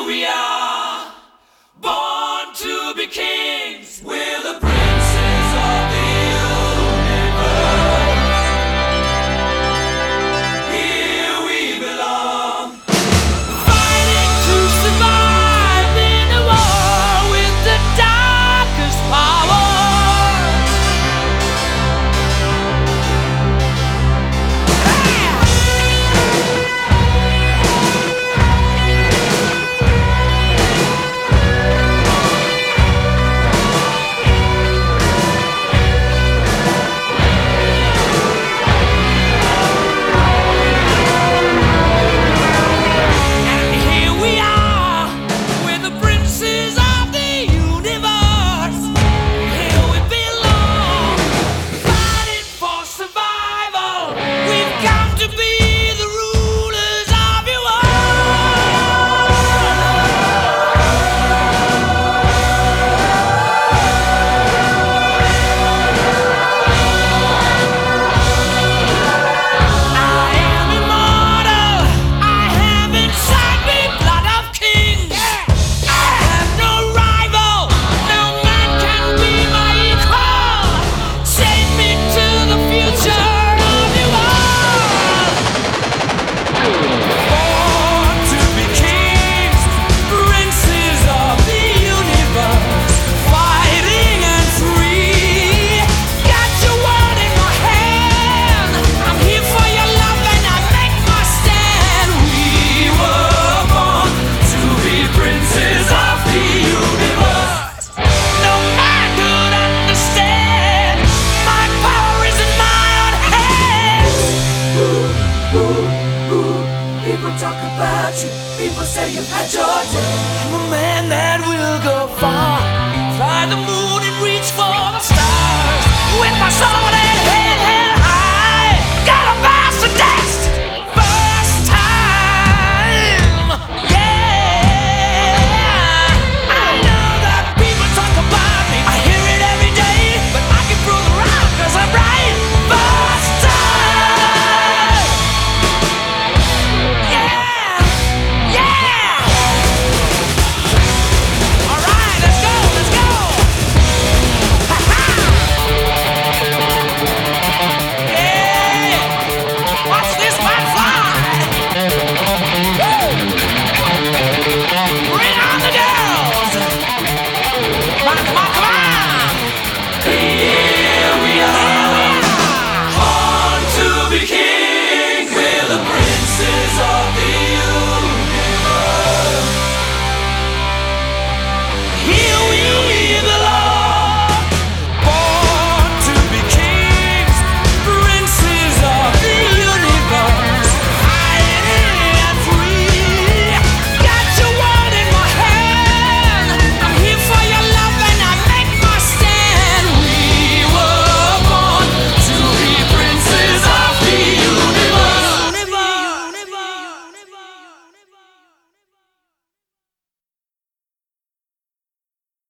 we are, born to be kings. We're the princes of the universe. Here we belong, fighting to survive in a war with the darkest power. People talk about you, people say you've had your day. I'm a man that will go far, fly the moon.